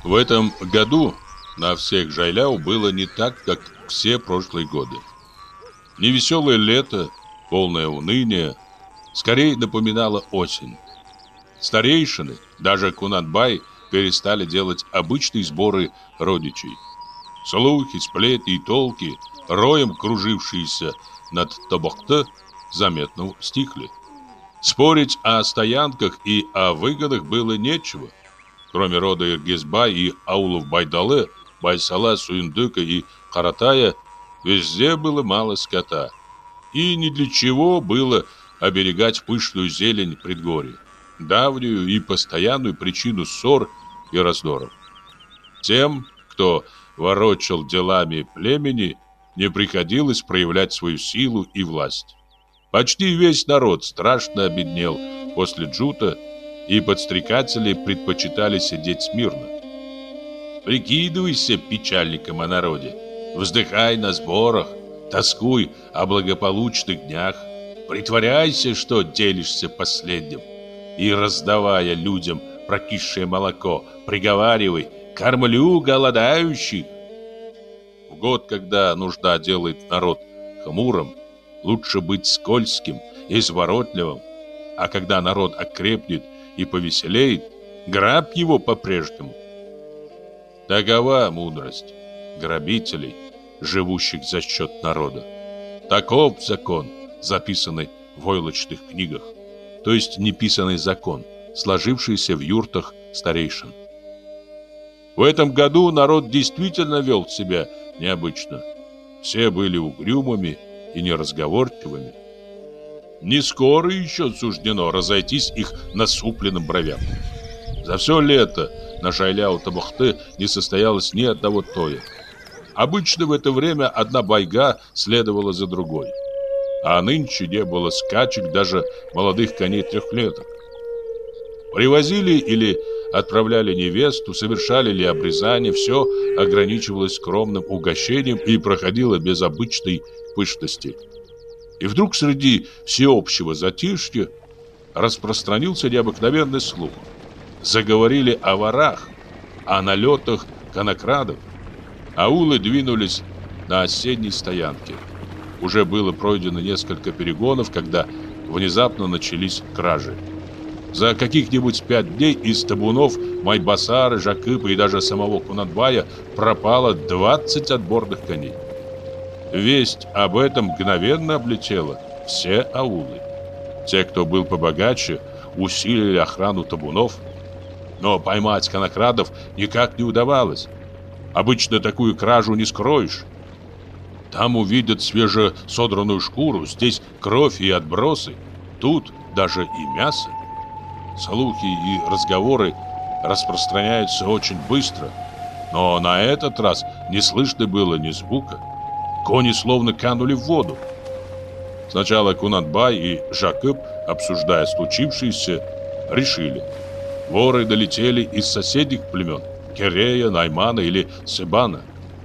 В этом году на всех Жайляу было не так, как все прошлые годы. Невеселое лето, полное уныния, скорее напоминало осень. Старейшины, даже Кунанбай, перестали делать обычные сборы родичей. Слухи, сплетни и толки, роем кружившиеся над Тобокте, заметно стихли. Спорить о стоянках и о выгодах было нечего. Кроме рода Иргизбай и аулов Байдалы, Байсала, Суюндыка и Каратая, везде было мало скота. И ни для чего было оберегать пышную зелень предгорий, давнюю и постоянную причину ссор и раздоров. Тем, кто ворочал делами племени, не приходилось проявлять свою силу и власть. Почти весь народ страшно обеднел после джута, и подстрекатели предпочитали сидеть смирно. Прикидывайся печальником о народе, вздыхай на сборах, тоскуй о благополучных днях, притворяйся, что делишься последним, и, раздавая людям прокисшее молоко, приговаривай: «Кормлю голодающих». В год, когда нужда делает народ хмурым, лучше быть скользким и изворотливым, а когда народ окрепнет и повеселеет, грабь его по-прежнему. Такова мудрость грабителей, живущих за счет народа. Таков закон, записанный в войлочных книгах, то есть неписанный закон, сложившийся в юртах старейшин. В этом году народ действительно вел себя необычно. Все были угрюмыми и неразговорчивыми. Не скоро еще суждено разойтись их насупленным бровям. За все лето на Жайляу-Тобокте не состоялось ни одного тоя. Обычно в это время одна байга следовала за другой. А нынче не было скачек даже молодых коней трехлеток. Привозили или отправляли невесту, совершали ли обрезание, все ограничивалось скромным угощением и проходило без обычной пышности. И вдруг среди всеобщего затишья распространился необыкновенный слух. Заговорили о ворах, о налетах конокрадов. Аулы двинулись на осенней стоянке. Уже было пройдено несколько перегонов, когда внезапно начались кражи. За каких-нибудь 5 дней из табунов Майбасара, Жакыпа и даже самого Кунанбая пропало 20 отборных коней. Весть об этом мгновенно облетела все аулы. Те, кто был побогаче, усилили охрану табунов. Но поймать конокрадов никак не удавалось. Обычно такую кражу не скроешь. Там увидят свежесодранную шкуру, здесь кровь и отбросы, тут даже и мясо. Слухи и разговоры распространяются очень быстро, но на этот раз не слышно было ни звука. Кони словно канули в воду. Сначала Кунанбай и Жакып, обсуждая случившееся, решили: воры долетели из соседних племен — Керея, Наймана или Себана.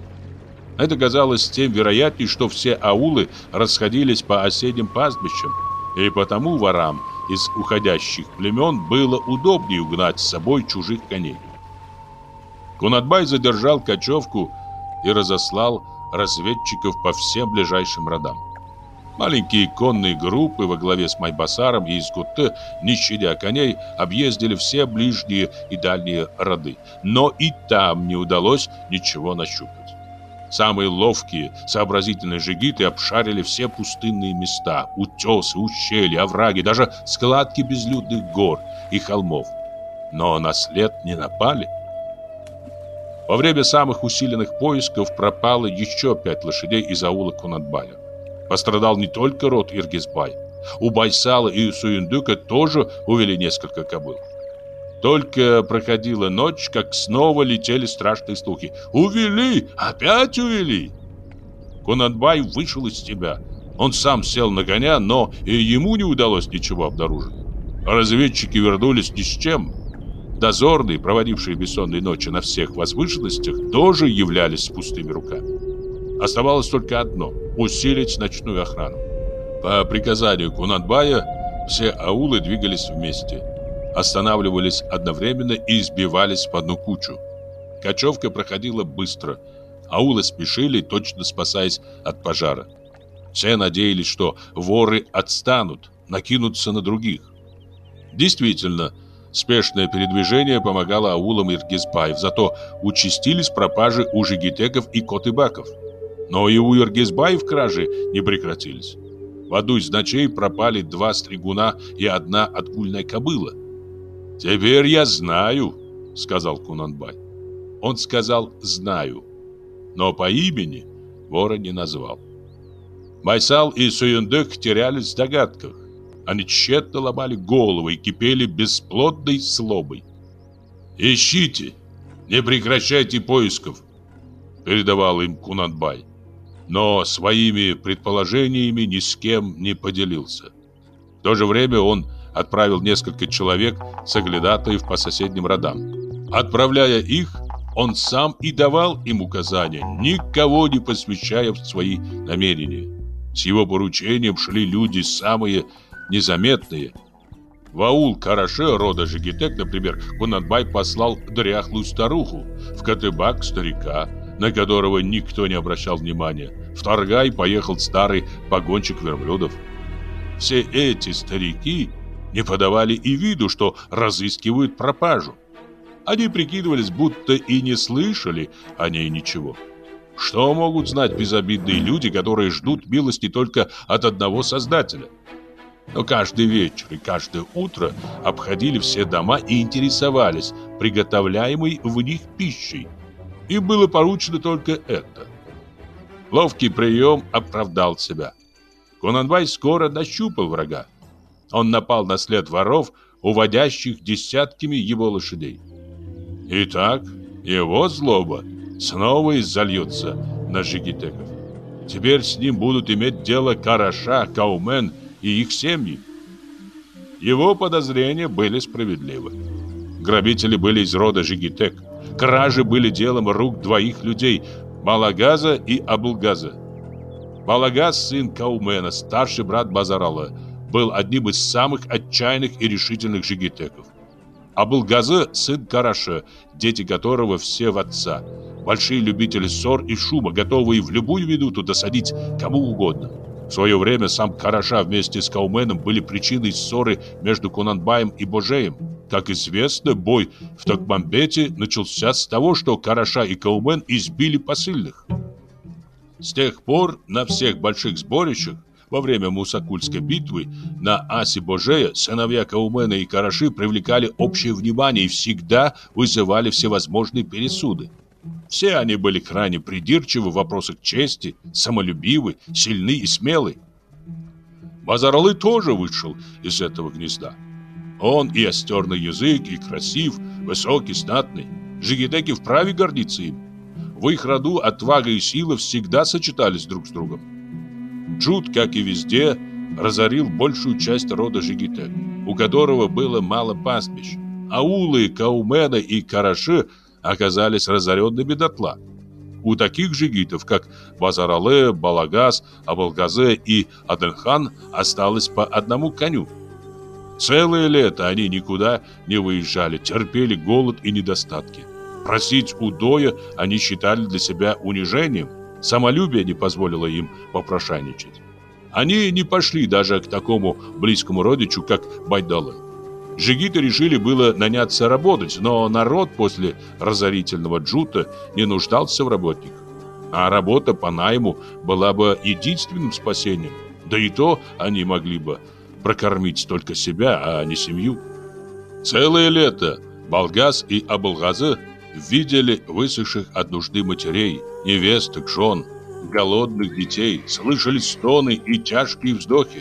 Это казалось тем вероятней, что все аулы расходились по осенним пастбищам, и потому ворам из уходящих племен было удобнее угнать с собой чужих коней. Кунанбай задержал кочевку и разослал разведчиков по всем ближайшим родам. Маленькие конные группы во главе с Майбасаром и Изгуте, не щадя коней, объездили все ближние и дальние роды, но и там не удалось ничего нащупать. Самые ловкие, сообразительные жигиты обшарили все пустынные места, утесы, ущелья, овраги, даже складки безлюдных гор и холмов. Но на след не напали. Во время самых усиленных поисков пропало еще 5 лошадей из аула Кунанбая. Пострадал не только род Иргизбай. У Байсала и Суюндыка тоже увели несколько кобыл. Только проходила ночь, как снова летели страшные слухи. «Увели! Опять увели!» Кунанбай вышел из себя. Он сам сел на коня, но и ему не удалось ничего обнаружить. Разведчики вернулись ни с чем. Дозорные, проводившие бессонные ночи на всех возвышенностях, тоже являлись с пустыми руками. Оставалось только одно — усилить ночную охрану. По приказанию Кунанбая все аулы двигались вместе, останавливались одновременно и сбивались в одну кучу. Кочевка проходила быстро. Аулы спешили, точно спасаясь от пожара. Все надеялись, что воры отстанут, накинутся на других. Действительно, спешное передвижение помогало аулам Иргизбаев, зато участились пропажи у жигитеков и котыбаков. Но и у Иргизбаев кражи не прекратились. В одну из ночей пропали 2 стригуна и 1 отгульная кобыла. «Теперь я знаю», — сказал Кунанбай. Он сказал «знаю», но по имени вора не назвал. Майсал и Суюндык терялись в догадках. Они тщетно ломали головы и кипели бесплодной злобой. «Ищите, не прекращайте поисков», — передавал им Кунанбай. Но своими предположениями ни с кем не поделился. В то же время он отправил несколько человек соглядатаев по соседним родам. Отправляя их, он сам и давал им указания, никого не посвящая в свои намерения. С его поручением шли люди самые незаметные. В аул Караше рода Жигитек, например, Кунанбай послал дряхлую старуху, в Котыбак старика, на которого никто не обращал внимания. В Торгай поехал старый погонщик верблюдов. Все эти старики не подавали и виду, что разыскивают пропажу. Они прикидывались, будто и не слышали о ней ничего. Что могут знать безобидные люди, которые ждут милости только от одного Создателя? Но каждый вечер и каждое утро обходили все дома и интересовались приготовляемой в них пищей. Им было поручено только это. Ловкий прием оправдал себя. Кунанбай скоро нащупал врага. Он напал на след воров, уводящих десятками его лошадей. Итак, его злоба снова изольется на жигитеков. Теперь с ним будут иметь дело Караша, Каумен и их семьи. Его подозрения были справедливы. Грабители были из рода Жигитек. Кражи были делом рук 2 людей – Балагаза и Абылгаза. Балагаз, сын Каумена, старший брат Базаралы, был одним из самых отчаянных и решительных жигитеков. Абылгазы, сын Караша, дети которого все в отца. Большие любители ссор и шума, готовые в любую минуту досадить кому угодно. В свое время сам Караша вместе с Кауменом были причиной ссоры между Кунанбаем и Божеем. Как известно, бой в Токмамбете начался с того, что Караша и Каумен избили посыльных. С тех пор на всех больших сборищах во время Мусакульской битвы на Асе Божея сыновья Каумена и Караши привлекали общее внимание и всегда вызывали всевозможные пересуды. Все они были крайне придирчивы в вопросах чести, самолюбивы, сильны и смелы. Базаралы тоже вышел из этого гнезда. Он и остерный язык, и красив, высокий, знатный. Жигитеки вправе гордиться им. В их роду отвага и сила всегда сочетались друг с другом. Джут, как и везде, разорил большую часть рода Жигитек, у которого было мало пастбищ. Аулы Каумена и Караши оказались разоренными дотла. У таких жигитов, как Базаралы, Балагаз, Абылгазы и Адельхан, осталось по 1 коню. Целое лето они никуда не выезжали, терпели голод и недостатки. Просить удоя они считали для себя унижением. Самолюбие не позволило им попрошайничать. Они не пошли даже к такому близкому родичу, как Байдалы. Жигиты решили было наняться работать, но народ после разорительного джута не нуждался в работниках. А работа по найму была бы единственным спасением. Да и то они могли бы прокормить только себя, а не семью. Целое лето Балгаз и Абылгазы видели высохших от нужды матерей, невесток, жен, голодных детей, слышали стоны и тяжкие вздохи.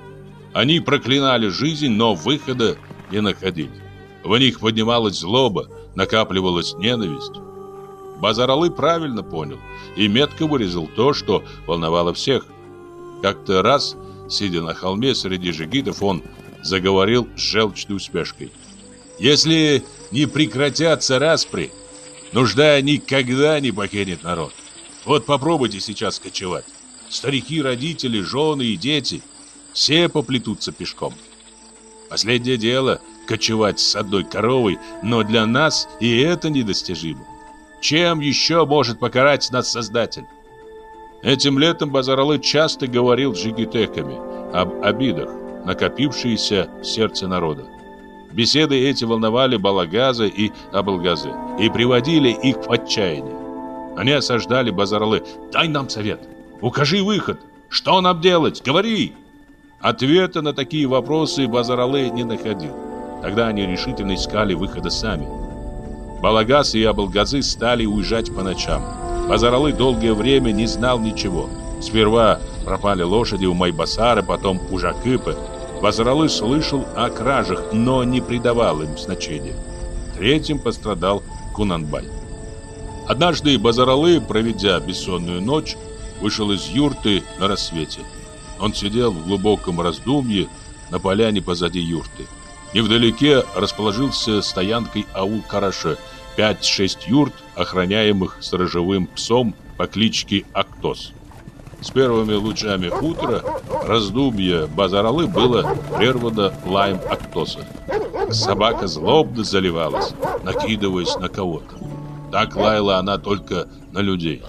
Они проклинали жизнь, но выхода не находили. В них поднималась злоба, накапливалась ненависть. Базаралы правильно понял и метко вырезал то, что волновало всех. Как-то раз, сидя на холме среди жигитов, он заговорил с желчной усмешкой. «Если не прекратятся распри, нужда никогда не покинет народ. Вот попробуйте сейчас кочевать. Старики, родители, жены и дети – все поплетутся пешком. Последнее дело – кочевать с одной коровой, но для нас и это недостижимо. Чем еще может покарать нас Создатель? Этим летом Базаралы часто говорил с жигитеками об обидах, накопившиеся в сердце народа. Беседы эти волновали Балагаза и Абылгазы и приводили их в отчаяние. Они осаждали Базаралы: «Дай нам совет, укажи выход, что нам делать, говори!» Ответа на такие вопросы Базаралы не находил. Тогда они решительно искали выхода сами. Балагаз и Абылгазы стали уезжать по ночам. Базаралы долгое время не знал ничего. Сперва пропали лошади у Майбасара, потом у Жакыпы. Базаралы слышал о кражах, но не придавал им значения. Третьим пострадал Кунанбай. Однажды Базаралы, проведя бессонную ночь, вышел из юрты на рассвете. Он сидел в глубоком раздумье на поляне позади юрты. Невдалеке расположился стоянкой аул Караше, 5-6 юрт, охраняемых сторожевым псом по кличке Актос. С первыми лучами утра раздумье Базаралы было прервано лаем Актоса. Собака злобно заливалась, накидываясь на кого-то. Так лаяла она только на людей.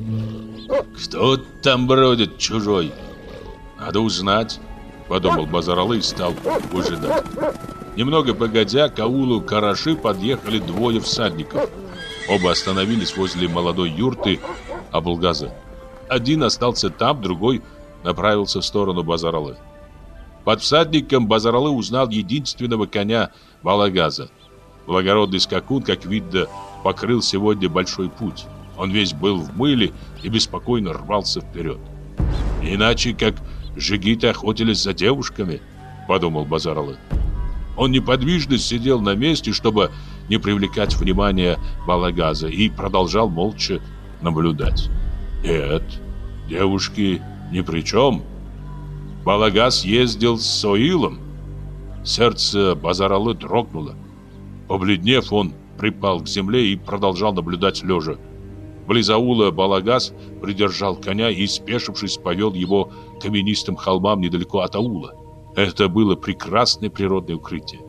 «Кто там бродит чужой? Надо узнать», — подумал Базаралы и стал выжидать. Немного погодя, к аулу Караши подъехали двое всадников. Оба остановились возле молодой юрты Абылгазы. Один остался там, другой направился в сторону Базаралы. Под всадником Базаралы узнал единственного коня Балагаза. Благородный скакун, как видно, покрыл сегодня большой путь. Он весь был в мыле и беспокойно рвался вперед. «Иначе как жигиты охотились за девушками», — подумал Базаралы. Он неподвижно сидел на месте, чтобы не привлекать внимания Балагаза, и продолжал молча наблюдать. Нет, девушки ни при чем. Балагаз ездил с Соилом. Сердце Базаралы дрогнуло. Побледнев, он припал к земле и продолжал наблюдать лежа. Близ аула Балагаз придержал коня и, спешившись, повел его к каменистым холмам недалеко от аула. Это было прекрасное природное укрытие.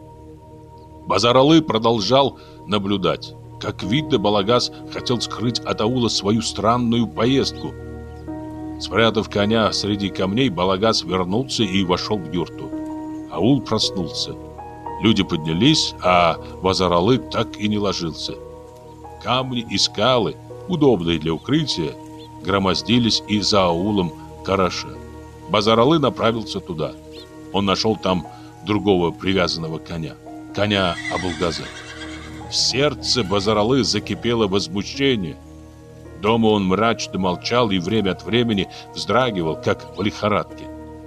Базаралы продолжал наблюдать. Как видно, Балагаз хотел скрыть от аула свою странную поездку. Спрятав коня среди камней, Балагаз вернулся и вошел в юрту. Аул проснулся. Люди поднялись, а Базаралы так и не ложился. Камни и скалы, удобные для укрытия, громоздились и за аулом Караше. Базаралы направился туда. Он нашел там другого привязанного коня Абылгаза. В сердце Базаралы закипело возмущение. Дома он мрачно молчал и время от времени вздрагивал, как в лихорадке.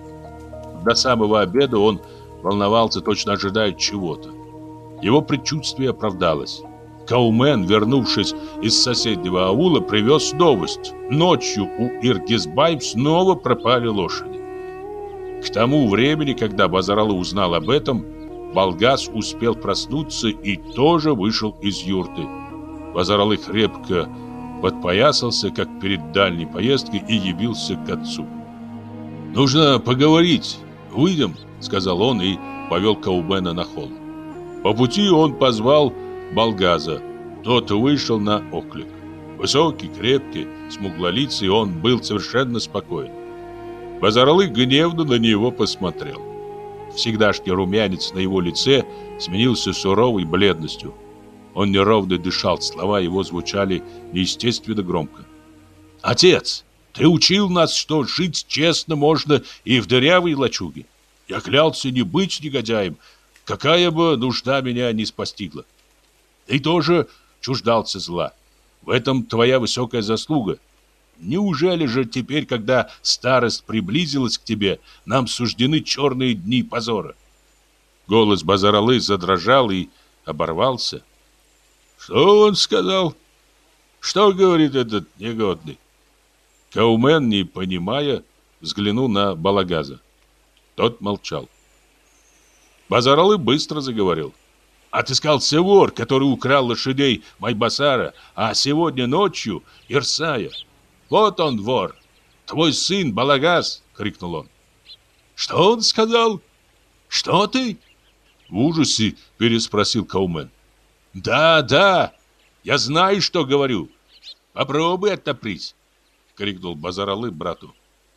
До самого обеда он волновался, точно ожидая чего-то. Его предчувствие оправдалось. Каумен, вернувшись из соседнего аула, привез новость. Ночью у Иргизбаев снова пропали лошади. К тому времени, когда Базаралы узнал об этом, Балгаз успел проснуться и тоже вышел из юрты. Базаралы крепко подпоясался, как перед дальней поездкой, и явился к отцу. «Нужно поговорить. Выйдем», — сказал он и повел Каумена на холм. По пути он позвал Балгаза. Тот вышел на оклик. Высокий, крепкий, смуглолицый, он был совершенно спокоен. Базаралы гневно на него посмотрел. Всегдашний румянец на его лице сменился суровой бледностью. Он неровно дышал, слова его звучали неестественно громко. «Отец, ты учил нас, что жить честно можно и в дырявой лачуге. Я клялся не быть негодяем, какая бы нужда меня не постигла. Ты тоже чуждался зла. В этом твоя высокая заслуга. Неужели же теперь, когда старость приблизилась к тебе, нам суждены черные дни позора?» Голос Базаралы задрожал и оборвался. «Что он сказал? Что говорит этот негодный?» Каумен, не понимая, взглянул на Балагаза. Тот молчал. Базаралы быстро заговорил. «Отыскался вор, который украл лошадей Майбасара, а сегодня ночью Ирсая. Вот он вор, твой сын Балагаз!» — крикнул он. «Что он сказал? Что ты?» — в ужасе переспросил Каумен. «Да, Я знаю, что говорю. Попробуй оттопрись, крикнул Базаралы брату.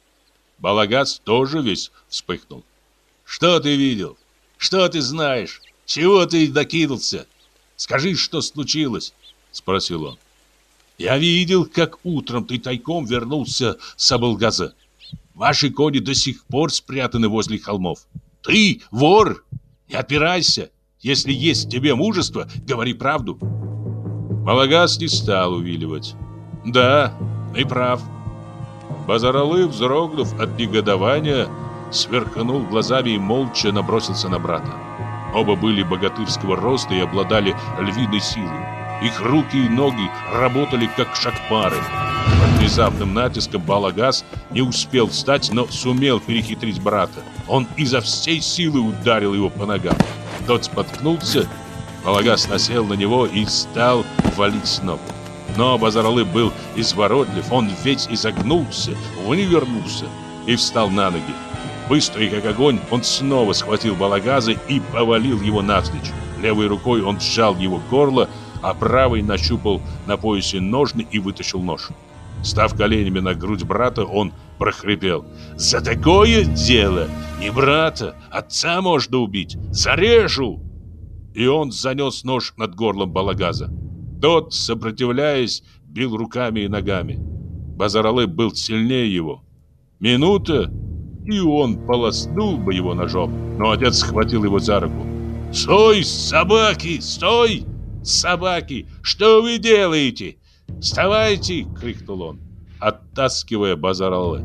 Балагаз тоже весь вспыхнул. Что ты видел? Что ты знаешь? Чего ты докинулся? Скажи, что случилось? Спросил он. Я видел, как утром ты тайком вернулся с Абылгаза. Ваши кони до сих пор спрятаны возле холмов. Ты вор! Не отпирайся! Если есть в тебе мужество, говори правду. Балагаз не стал увиливать. Да, ты прав. Базаралы, вздрогнув от негодования, сверкнул глазами и молча набросился на брата. Оба были богатырского роста и обладали львиной силой. Их руки и ноги работали как шакмары. Под внезапным натиском Балагаз не успел встать, но сумел перехитрить брата. Он изо всей силы ударил его по ногам. Тот споткнулся, Балагаз насел на него и стал валить с ног. Но Базаралы был изворотлив, он весь изогнулся, вывернулся и встал на ноги. Быстрый как огонь, он снова схватил Балагаза и повалил его навзничь. Левой рукой он сжал его горло, а правой нащупал на поясе ножны и вытащил нож. Став коленями на грудь брата, он прохрипел: «За такое дело не брата, отца можно убить! Зарежу!» И он занес нож над горлом Балагаза. Тот, сопротивляясь, бил руками и ногами. Базаралы был сильнее его. Минута, и он полоснул бы его ножом, но отец схватил его за руку. «Стой, собаки, стой! Собаки, что вы делаете? Вставайте!» — крикнул он, оттаскивая Базаралы.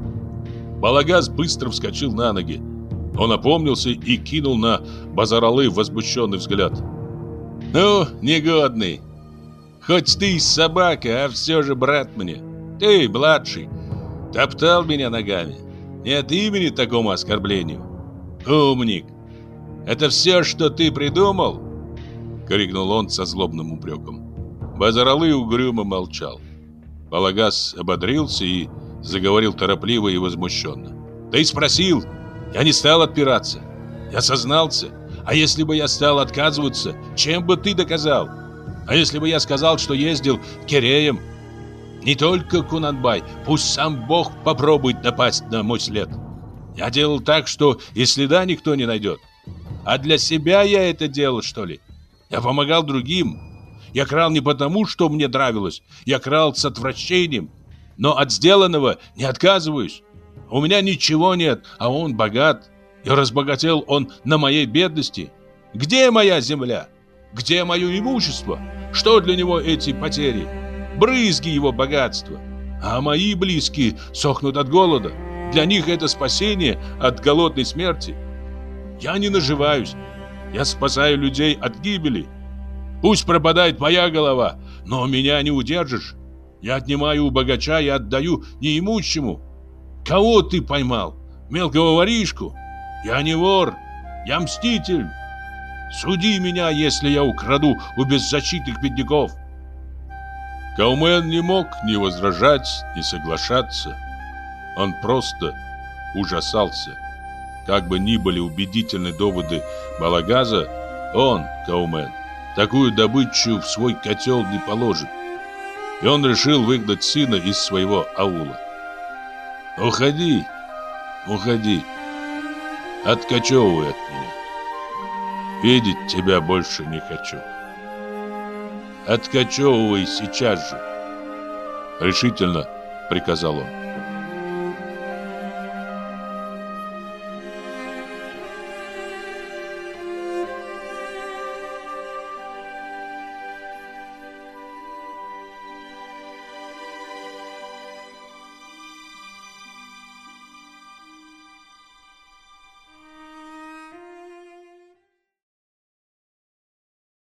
Балагаз быстро вскочил на ноги. Он опомнился и кинул на Базаралы возмущенный взгляд. «Ну, негодный, хоть ты и собака, а все же брат мне. Ты, младший, топтал меня ногами. Нет имени такому оскорблению. Умник! Это все, что ты придумал?» — крикнул он со злобным упреком. Базаралы угрюмо молчал. Балагаз ободрился и заговорил торопливо и возмущенно. «Ты спросил, я не стал отпираться. Я сознался. А если бы я стал отказываться, чем бы ты доказал? А если бы я сказал, что ездил к Киреям? Не только Кунанбай, пусть сам Бог попробует напасть на мой след. Я делал так, что и следа никто не найдет. А для себя я это делал, что ли? Я помогал другим. Я крал не потому, что мне нравилось. Я крал с отвращением. Но от сделанного не отказываюсь. У меня ничего нет, а он богат. И разбогател он на моей бедности. Где моя земля? Где мое имущество? Что для него эти потери? Брызги его богатства. А мои близкие сохнут от голода. Для них это спасение от голодной смерти. Я не наживаюсь. Я спасаю людей от гибели. Пусть пропадает моя голова, но меня не удержишь. Я отнимаю у богача и отдаю неимущему. Кого ты поймал? Мелкого воришку? Я не вор, я мститель. Суди меня, если я украду у беззащитных бедняков». Каумен не мог ни возражать, ни соглашаться. Он просто ужасался. Как бы ни были убедительны доводы Балагаза, он, Каумен, такую добычу в свой котел не положит. И он решил выгнать сына из своего аула. «Уходи, уходи, откачевывай от меня. Видеть тебя больше не хочу. Откачевывай сейчас же», — решительно приказал он.